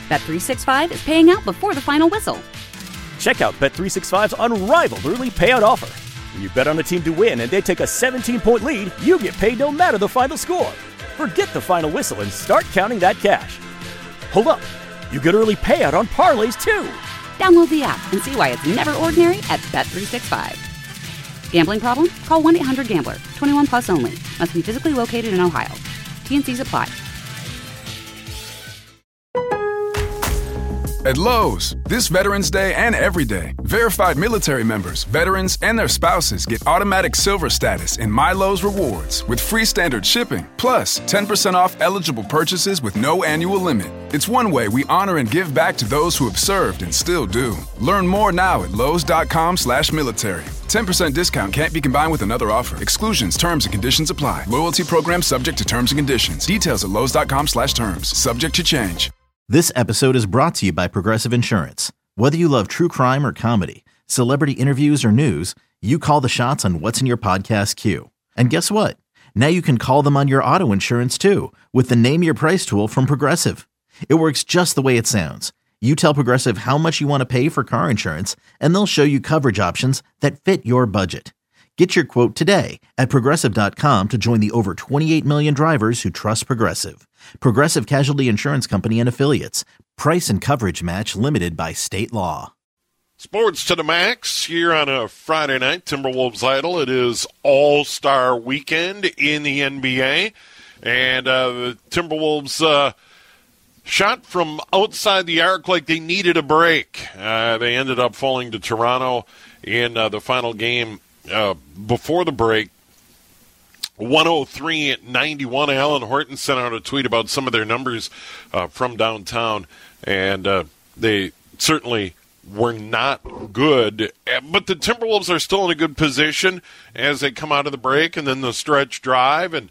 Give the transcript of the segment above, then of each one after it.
Bet365 is paying out before the final whistle. Check out Bet365's unrivaled early payout offer. When you bet on a team to win and they take a 17-point lead, you get paid no matter the final score. Forget the final whistle and start counting that cash. Hold up. You get early payout on parlays, too. Download the app and see why it's never ordinary at Bet365. Gambling problem? Call 1-800-GAMBLER. 21 plus only. Must be physically located in Ohio. T&Cs apply. At Lowe's, this Veterans Day and every day, verified military members, veterans, and their spouses get automatic silver status in My Lowe's Rewards with free standard shipping, plus 10% off eligible purchases with no annual limit. It's one way we honor and give back to those who have served and still do. Learn more now at lowes.com/military. 10% discount can't be combined with another offer. Exclusions, terms, and conditions apply. Loyalty program subject to terms and conditions. Details at lowes.com/terms. Subject to change. This episode is brought to you by Progressive Insurance. Whether you love true crime or comedy, celebrity interviews or news, you call the shots on what's in your podcast queue. And guess what? Now you can call them on your auto insurance too with the Name Your Price tool from Progressive. It works just the way it sounds. You tell Progressive how much you want to pay for car insurance, and they'll show you coverage options that fit your budget. Get your quote today at Progressive.com to join the over 28 million drivers who trust Progressive. Progressive Casualty Insurance Company and Affiliates. Price and coverage match limited by state law. Sports to the max here on a Friday night. Timberwolves Idol. It is All-Star Weekend in the NBA. And the Timberwolves shot from outside the arc like they needed a break. They ended up falling to Toronto in the final game before the break. 103-91. Alan Horton sent out a tweet about some of their numbers from downtown, and they certainly were not good. But the Timberwolves are still in a good position as they come out of the break and then the stretch drive, and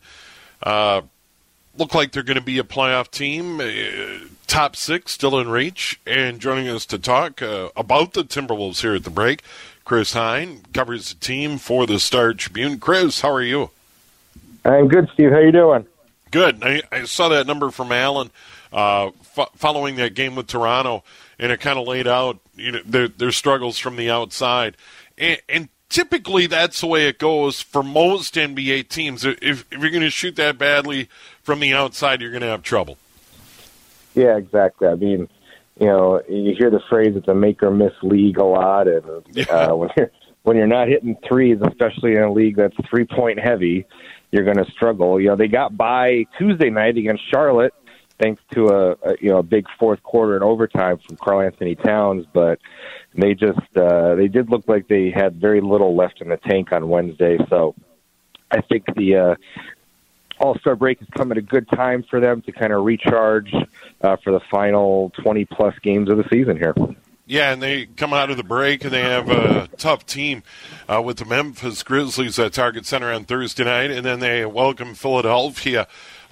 look like they're going to be a playoff team. Top six still in reach. And joining us to talk about the Timberwolves here at the break, Chris Hine covers the team for the Star Tribune. Chris, how are you? I'm good, Steve. How you doing? Good. I saw that number from Alan following that game with Toronto, and it kind of laid out their struggles from the outside. And typically that's the way it goes for most NBA teams. If you're going to shoot that badly from the outside, you're going to have trouble. Yeah, exactly. I mean, you hear the phrase "it's a make or miss league" a lot, and when you're not hitting threes, especially in a league that's 3-point heavy, you're going to struggle. They got by Tuesday night against Charlotte thanks to a big fourth quarter and overtime from Karl Anthony Towns, but they just they did look like they had very little left in the tank on Wednesday. So I think the All-Star break has come at a good time for them to kind of recharge for the final 20-plus games of the season here. Yeah, and they come out of the break, and they have a tough team with the Memphis Grizzlies at Target Center on Thursday night, and then they welcome Philadelphia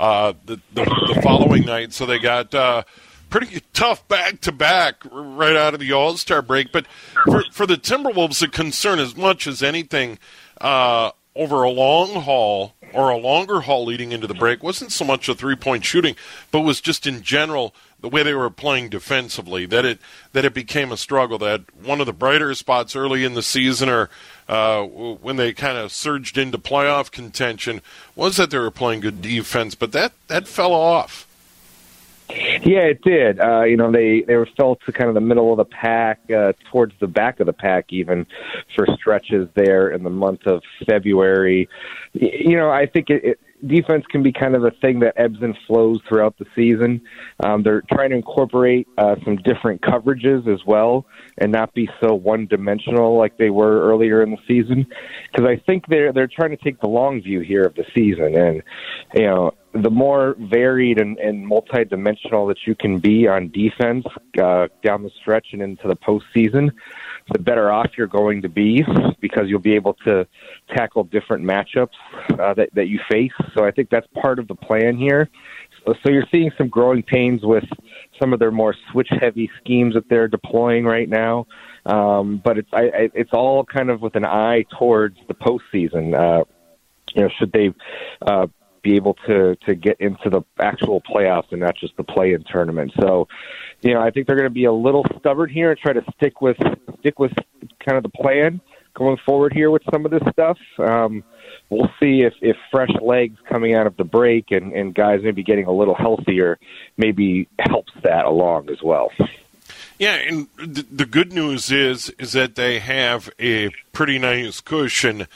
the following night. So they got pretty tough back-to-back right out of the All-Star break. But for the Timberwolves, the concern as much as anything over a long haul or a longer haul leading into the break wasn't so much a three-point shooting, but was just in general the way they were playing defensively, that it became a struggle. That one of the brighter spots early in the season, or when they kind of surged into playoff contention, was that they were playing good defense, but that fell off. Yeah, it did. They were fell to kind of the middle of the pack, towards the back of the pack even, for stretches there in the month of February. I think defense can be kind of a thing that ebbs and flows throughout the season. They're trying to incorporate some different coverages as well and not be so one-dimensional like they were earlier in the season, because I think they're trying to take the long view here of the season. And, the more varied and multi-dimensional that you can be on defense down the stretch and into the postseason, the better off you're going to be, because you'll be able to tackle different matchups that you face. So I think that's part of the plan here. So you're seeing some growing pains with some of their more switch-heavy schemes that they're deploying right now. But it's all kind of with an eye towards the postseason. Should they be able to get into the actual playoffs and not just the play-in tournament. So, I think they're going to be a little stubborn here and try to stick with kind of the plan going forward here with some of this stuff. We'll see if fresh legs coming out of the break and guys maybe getting a little healthier maybe helps that along as well. Yeah, and the good news is that they have a pretty nice cushion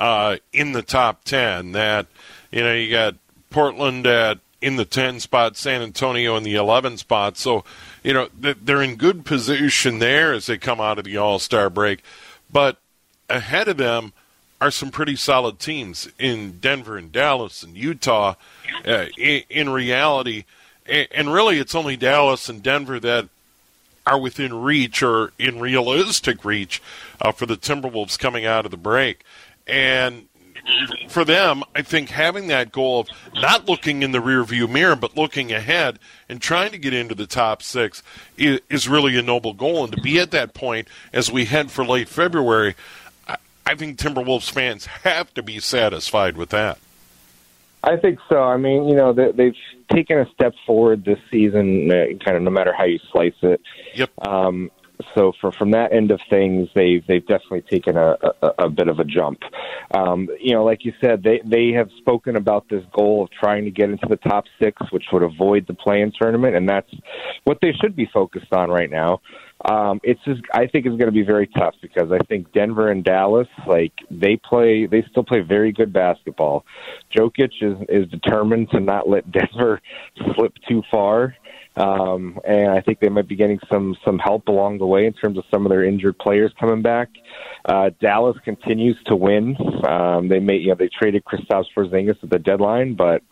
in the top 10. That, you got Portland in the 10 spot, San Antonio in the 11 spot. So, they're in good position there as they come out of the All-Star break. But ahead of them are some pretty solid teams in Denver and Dallas and Utah in reality. And really, it's only Dallas and Denver that are within reach or in realistic reach for the Timberwolves coming out of the break. And for them, I think having that goal of not looking in the rearview mirror but looking ahead and trying to get into the top 6 is really a noble goal. And to be at that point as we head for late February, I think Timberwolves fans have to be satisfied with that. I think so. I mean, they've taken a step forward this season, kind of no matter how you slice it. Yep. So from that end of things, they've definitely taken a bit of a jump. Like you said, they have spoken about this goal of trying to get into the top 6, which would avoid the play-in tournament, and that's what they should be focused on right now. I think it's going to be very tough because I think Denver and Dallas, they still play very good basketball. Jokic is determined to not let Denver slip too far. And I think they might be getting some help along the way in terms of some of their injured players coming back. Dallas continues to win. They traded Kristaps Porzingis at the deadline, but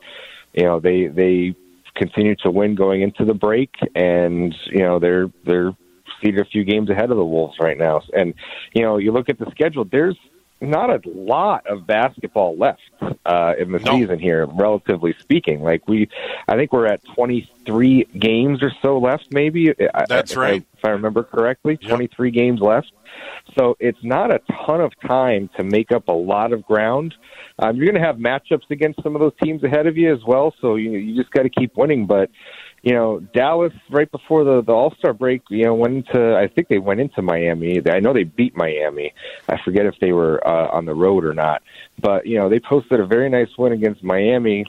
they continue to win going into the break, and they're seated a few games ahead of the Wolves right now. And you look at the schedule, there's not a lot of basketball left in the season here, relatively speaking. I think we're at 23 games or so left, maybe. That's right. If I remember correctly, 23 games left. So it's not a ton of time to make up a lot of ground. You're going to have matchups against some of those teams ahead of you as well, so you just got to keep winning. But Dallas, right before the All-Star break, I think they went into Miami. I know they beat Miami. I forget if they were on the road or not. But, they posted a very nice win against Miami.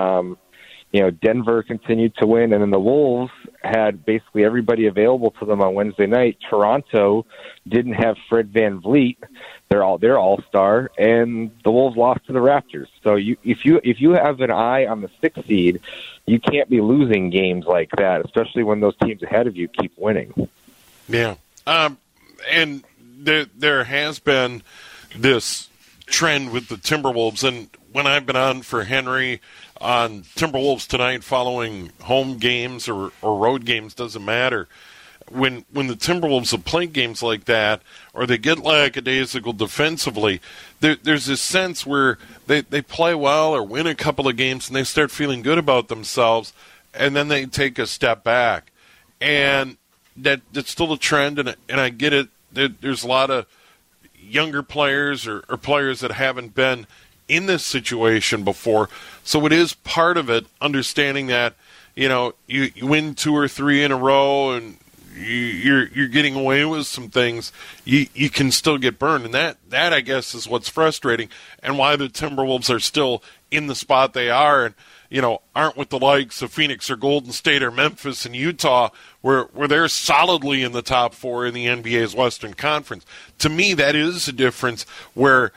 Denver continued to win, and then the Wolves had basically everybody available to them on Wednesday night. Toronto didn't have Fred VanVleet. They're all-star, and the Wolves lost to the Raptors. So if you have an eye on the 6th seed, you can't be losing games like that, especially when those teams ahead of you keep winning. Yeah. And there has been this trend with the Timberwolves, and when I've been on for Henry on Timberwolves Tonight following home games or road games, doesn't matter. When the Timberwolves have played games like that, or they get lackadaisical defensively, there's this sense where they play well or win a couple of games and they start feeling good about themselves, and then they take a step back. And that's still a trend, and I get it. There's a lot of younger players or players that haven't been in this situation before. So it is part of it, understanding that, you win 2 or 3 in a row and you're getting away with some things, you can still get burned. And that I guess is what's frustrating and why the Timberwolves are still in the spot they are and, aren't with the likes of Phoenix or Golden State or Memphis and Utah where they're solidly in the top 4 in the NBA's Western Conference. To me, that is a difference where,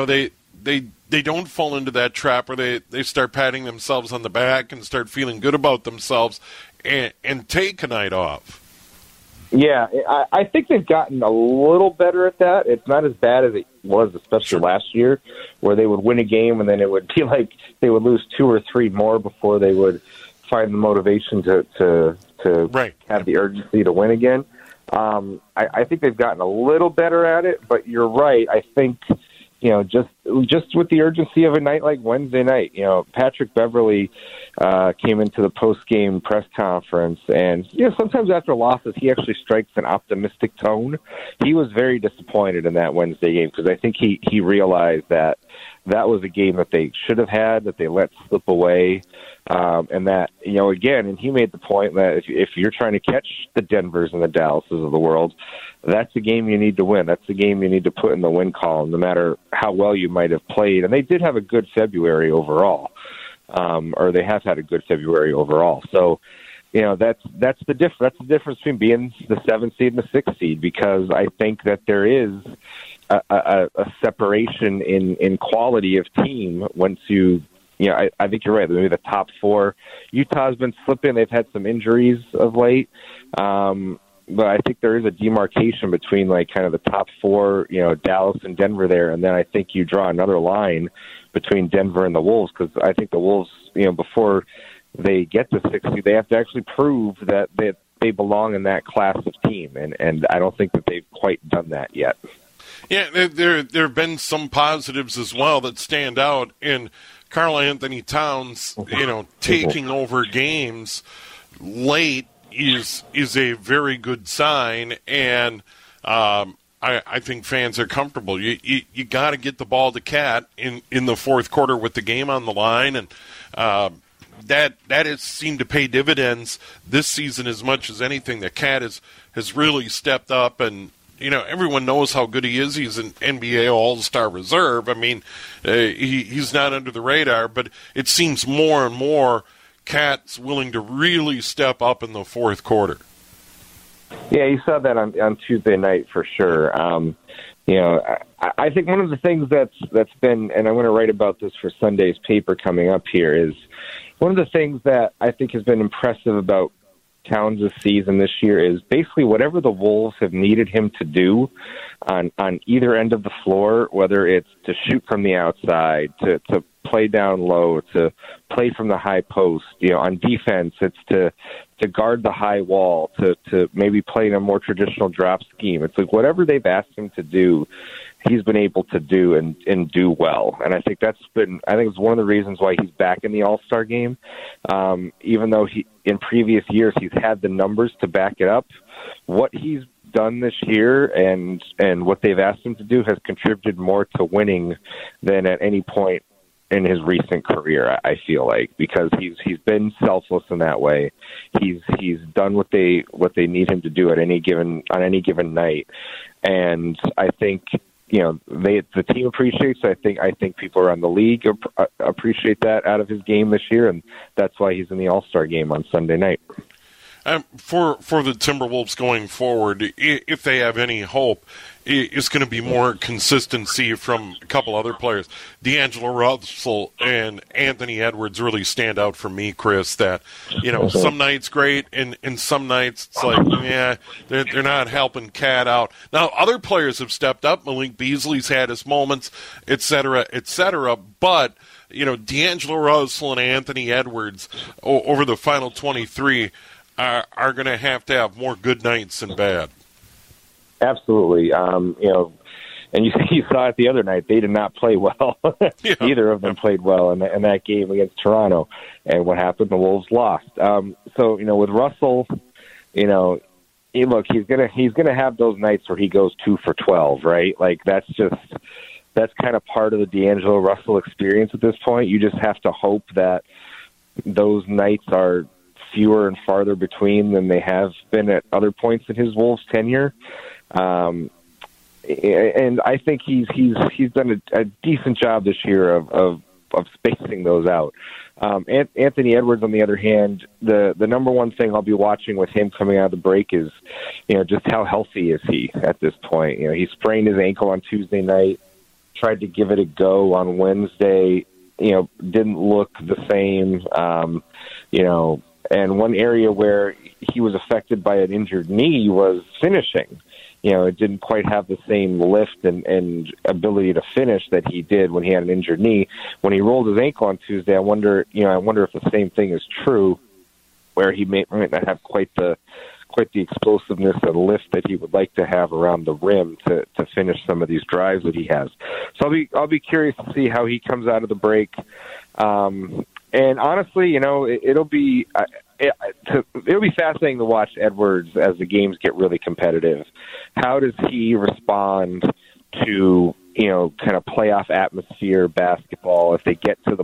they don't fall into that trap where they start patting themselves on the back and start feeling good about themselves and take a night off. Yeah, I think they've gotten a little better at that. It's not as bad as it was, especially last year, where they would win a game and then it would be like they would lose 2 or 3 more before they would find the motivation to have the urgency to win again. I think they've gotten a little better at it, but you're right. I think, just just with the urgency of a night like Wednesday night. Patrick Beverley came into the post-game press conference, and sometimes after losses, he actually strikes an optimistic tone. He was very disappointed in that Wednesday game because I think he realized that was a game that they should have had, that they let slip away, and that, again, and he made the point that if you're trying to catch the Denvers and the Dallases of the world, that's the game you need to win. That's the game you need to put in the win column, no matter how well you might have played. And they did have a good February overall, or they have had a good February overall. So, that's the difference. That's the difference between being the 7th seed and the 6th seed, because I think that there is a separation in quality of team once you. I think you're right. Maybe the top 4. Utah's been slipping. They've had some injuries of late. But I think there is a demarcation between kind of the top 4, Dallas and Denver there. And then I think you draw another line between Denver and the Wolves, because I think the Wolves, before they get to 60, they have to actually prove that they belong in that class of team. And I don't think that they've quite done that yet. Yeah, there have been some positives as well that stand out in Karl-Anthony Towns, taking over games late is a very good sign, and I think fans are comfortable. You got to get the ball to Cat in the fourth quarter with the game on the line, and that has seemed to pay dividends this season as much as anything. The Cat has really stepped up, and everyone knows how good he is. He's an NBA All-Star reserve. I mean, he's not under the radar, but it seems more and more Cat's willing to really step up in the fourth quarter. Yeah, you saw that on Tuesday night for sure. I think one of the things that's been, and I'm going to write about this for Sunday's paper coming up here, is one of the things that I think has been impressive about Towns' season this year is basically whatever the Wolves have needed him to do on either end of the floor, whether it's to shoot from the outside, to play down low, to play from the high post. On defense, it's to guard the high wall, to maybe play in a more traditional drop scheme. It's like whatever they've asked him to do, he's been able to do and do well. And I think it's one of the reasons why he's back in the All-Star game. Even though in previous years he's had the numbers to back it up, what he's done this year and what they've asked him to do has contributed more to winning than at any point in his recent career, I feel like, because he's been selfless in that way. He's done what they need him to do on any given night, and I think the team appreciates. I think people around the league appreciate that out of his game this year, and that's why he's in the All-Star game on Sunday night. For the Timberwolves going forward, if they have any hope, it's going to be more consistency from a couple other players. D'Angelo Russell and Anthony Edwards really stand out for me, Chris, that, some nights great and some nights it's like, they're not helping Cat out. Now, other players have stepped up. Malik Beasley's had his moments, et cetera, but D'Angelo Russell and Anthony Edwards over the final 23 are going to have more good nights than bad. Absolutely. And you saw it the other night. They did not play well. Yeah. Either of them played well in that game against Toronto. And what happened? The Wolves lost. So with Russell, he's gonna have those nights where he goes 2 for 12, right? Like that's kind of part of the D'Angelo Russell experience at this point. You just have to hope that those nights are fewer and farther between than they have been at other points in his Wolves tenure. And I think he's done a decent job this year of spacing those out. Anthony Edwards, on the other hand, the number one thing I'll be watching with him coming out of the break is, just how healthy is he at this point. He sprained his ankle on Tuesday night, tried to give it a go on Wednesday, didn't look the same, and one area where he was affected by an injured knee was finishing. It didn't quite have the same lift and ability to finish that he did when he had an injured knee. When he rolled his ankle on Tuesday, I wonder if the same thing is true, where he might not have quite the quite the explosiveness and lift that he would like to have around the rim to finish some of these drives that he has. So I'll be curious to see how he comes out of the break. And honestly, it'll be fascinating to watch Edwards as the games get really competitive. How does he respond to kind of playoff atmosphere basketball? If they get to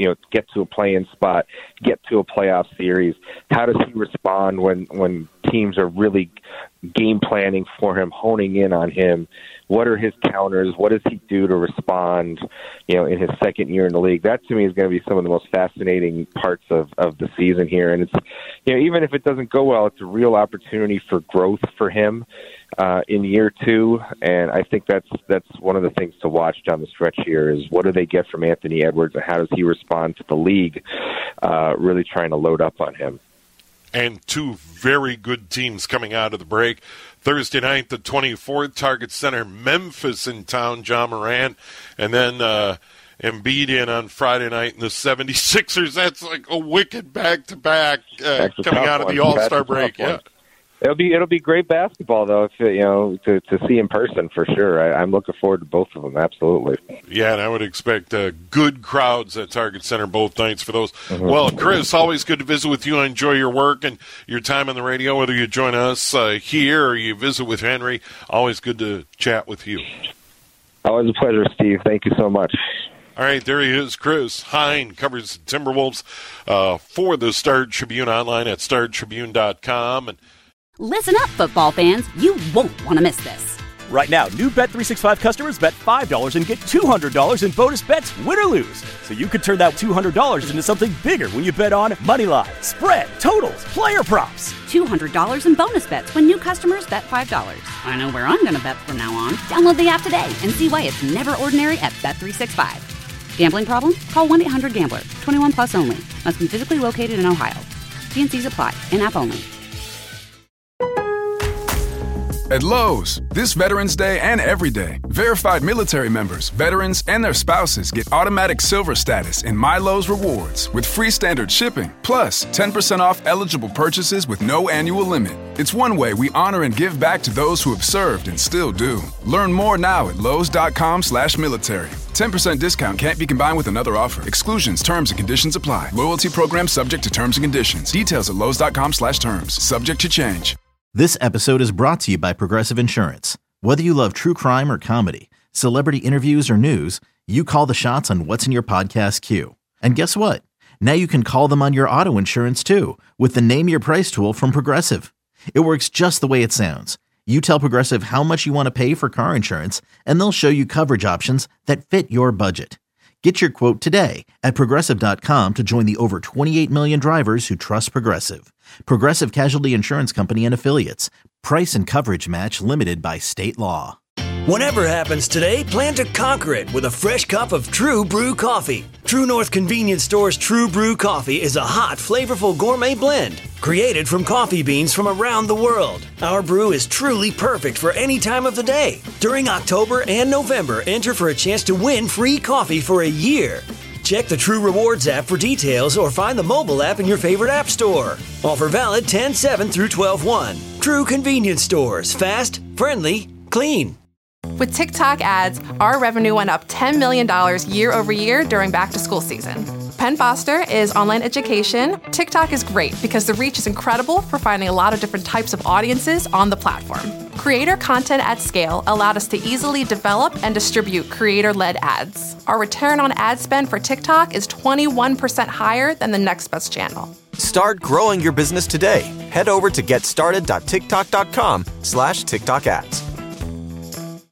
a play-in spot, get to a playoff series, how does he respond when teams are really game planning for him, honing in on him? What are his counters? What does he do to respond, in his second year in the league? That, to me, is going to be some of the most fascinating parts of the season here. And it's, even if it doesn't go well, it's a real opportunity for growth for him in year two. And I think that's one of the things to watch down the stretch here is what do they get from Anthony Edwards and how does he respond to the league really trying to load up on him? And two very good teams coming out of the break. Thursday night, the 24th, Target Center, Memphis in town, John Moran. And then Embiid in on Friday night, and the 76ers. That's like a wicked back-to-back coming out of the All-Star break. Yeah. It'll be great basketball though, to see in person for sure. I'm looking forward to both of them, absolutely. Yeah, and I would expect good crowds at Target Center both nights for those. Mm-hmm. Well, Chris, always good to visit with you. I enjoy your work and your time on the radio, whether you join us here or you visit with Henry. Always good to chat with you. Always a pleasure, Steve. Thank you so much. All right, there he is. Chris Hine covers Timberwolves for the Star Tribune online at startribune.com. And listen up, football fans. You won't want to miss this. Right now, new Bet365 customers bet $5 and get $200 in bonus bets, win or lose. So you could turn that $200 into something bigger when you bet on money line, spread, totals, player props. $200 in bonus bets when new customers bet $5. I know where I'm going to bet from now on. Download the app today and see why it's never ordinary at Bet365. Gambling problem? Call 1-800-GAMBLER. 21 plus only. Must be physically located in Ohio. T&Cs apply. In-app only. At Lowe's, this Veterans Day and every day, verified military members, veterans, and their spouses get automatic silver status in My Lowe's Rewards with free standard shipping, plus 10% off eligible purchases with no annual limit. It's one way we honor and give back to those who have served and still do. Learn more now at Lowes.com/military. 10% discount can't be combined with another offer. Exclusions, terms, and conditions apply. Loyalty program subject to terms and conditions. Details at Lowes.com/terms. Subject to change. This episode is brought to you by Progressive Insurance. Whether you love true crime or comedy, celebrity interviews or news, you call the shots on what's in your podcast queue. And guess what? Now you can call them on your auto insurance too with the Name Your Price tool from Progressive. It works just the way it sounds. You tell Progressive how much you want to pay for car insurance, and they'll show you coverage options that fit your budget. Get your quote today at Progressive.com to join the over 28 million drivers who trust Progressive. Progressive Casualty Insurance Company and Affiliates. Price and coverage match limited by state law. Whatever happens today, plan to conquer it with a fresh cup of True Brew coffee. True North Convenience Store's True Brew coffee is a hot, flavorful gourmet blend created from coffee beans from around the world. Our brew is truly perfect for any time of the day. During October and November, enter for a chance to win free coffee for a year. Check the True Rewards app for details or find the mobile app in your favorite app store. Offer valid 10/7 through 12/1. True Convenience Stores. Fast, friendly, clean. With TikTok ads, our revenue went up $10 million year over year during back-to-school season. Penn Foster is online education. TikTok is great because the reach is incredible for finding a lot of different types of audiences on the platform. Creator content at scale allowed us to easily develop and distribute creator-led ads. Our return on ad spend for TikTok is 21% higher than the next best channel. Start growing your business today. Head over to getstarted.tiktok.com/TikTok ads.